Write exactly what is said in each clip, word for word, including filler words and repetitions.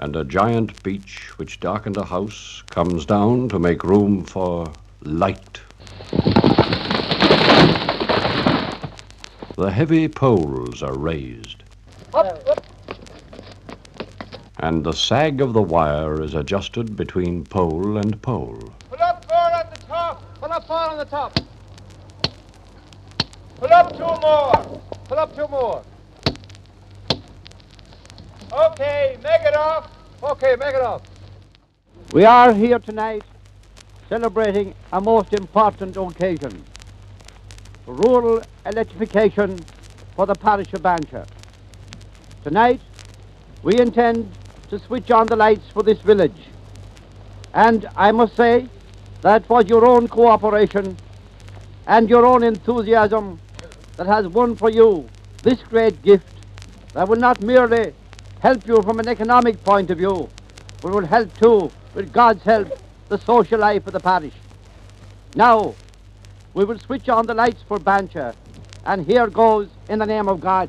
and a giant beech which darkened a house comes down to make room for light. The heavy poles are raised, and the sag of the wire is adjusted between pole and pole. Pull up four on the top. Pull up four on the top. Pull up two more. Pull up two more. Okay, make it off. Okay, make it off. We are here tonight celebrating a most important occasion, rural electrification for the parish of Bancher. Tonight, we intend to switch on the lights for this village. And I must say that was your own cooperation and your own enthusiasm that has won for you this great gift that will not merely help you from an economic point of view, but will help too, with God's help, the social life of the parish. Now, we will switch on the lights for Bancher, and here goes in the name of God.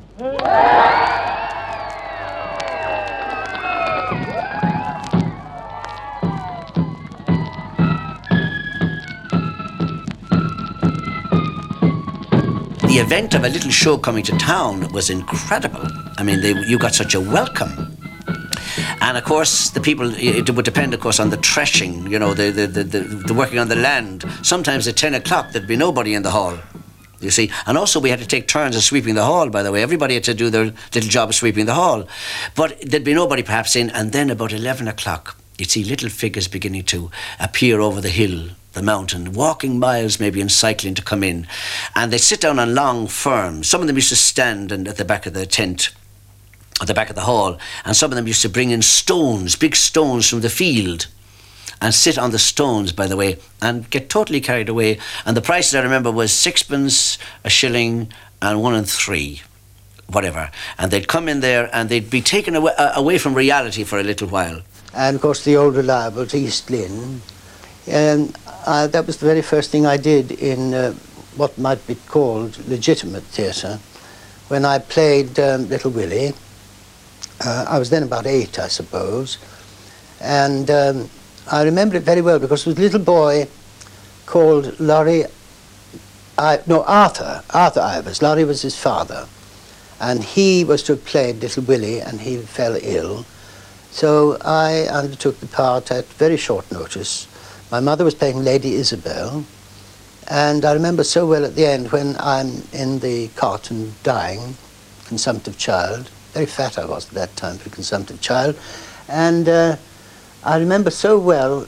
The event of a little show coming to town was incredible. I mean, they, you got such a welcome. And of course, the people, it would depend, of course, on the threshing, you know, the, the, the, the, the working on the land. Sometimes at ten o'clock, there'd be nobody in the hall, you see. And also, we had to take turns of sweeping the hall, by the way. Everybody had to do their little job of sweeping the hall. But there'd be nobody perhaps in, and then about eleven o'clock, you'd see little figures beginning to appear over the hill, the mountain, walking miles maybe and cycling to come in. And they'd sit down on long ferns. Some of them used to stand and at the back of the tent, at the back of the hall, and some of them used to bring in stones, big stones from the field, and sit on the stones, by the way, and get totally carried away. And the prices, I remember, was sixpence, a shilling, and one and three, whatever. And they'd come in there and they'd be taken away, uh, away from reality for a little while. And of course the old reliable to East Lynn. And uh, that was the very first thing I did in uh, what might be called legitimate theatre. When I played um, Little Willie, uh, I was then about eight, I suppose, and um, I remember it very well because it was a little boy called Laurie, I, no, Arthur, Arthur Ivers. Laurie was his father, and he was to have played Little Willie, and he fell ill. So I undertook the part at very short notice. My mother was playing Lady Isabel, and I remember so well at the end when I'm in the cot and dying, consumptive child. Very fat I was at that time for a consumptive child. And uh, I remember so well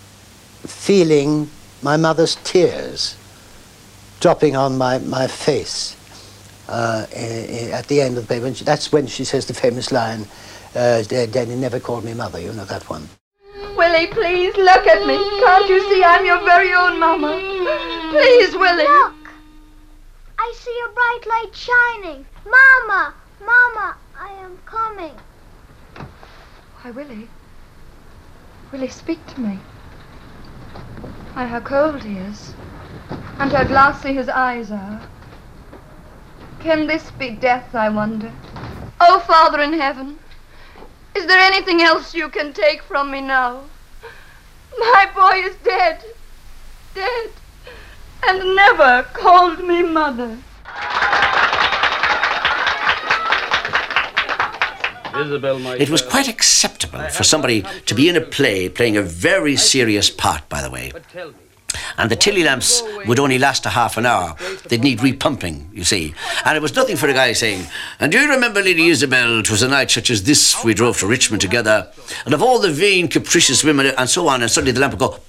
feeling my mother's tears dropping on my, my face uh, at the end of the play. That's when she says the famous line, uh, Daddy never called me mother, you know that one. Willie, please, look at me. Can't you see I'm your very own mama? Please, Willie. Look. I see a bright light shining. Mama, Mama, I am coming. Why, Willie. Willie, speak to me. Why, how cold he is. And how glassy his eyes are. Can this be death, I wonder? Oh, Father in heaven, is there anything else you can take from me now? My boy is dead, dead, and never called me mother. Isabel, my it was quite acceptable for somebody to be in a play playing a very serious part, by the way. And the tilly lamps would only last a half an hour. They'd need repumping, you see. And it was nothing for a guy saying, and do you remember, Lady Isabel, 'twas a night such as this we drove to Richmond together, and of all the vain, capricious women, and so on, and suddenly the lamp would go,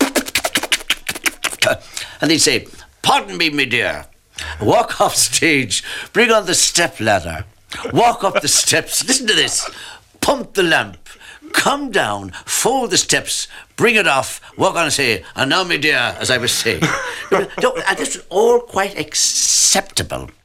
and they'd say, pardon me, my dear, walk off stage, bring on the step ladder, walk up the steps, listen to this, pump the lamp, come down, fold the steps, bring it off, walk on and say, and now, my dear, as I was saying. This was all quite acceptable.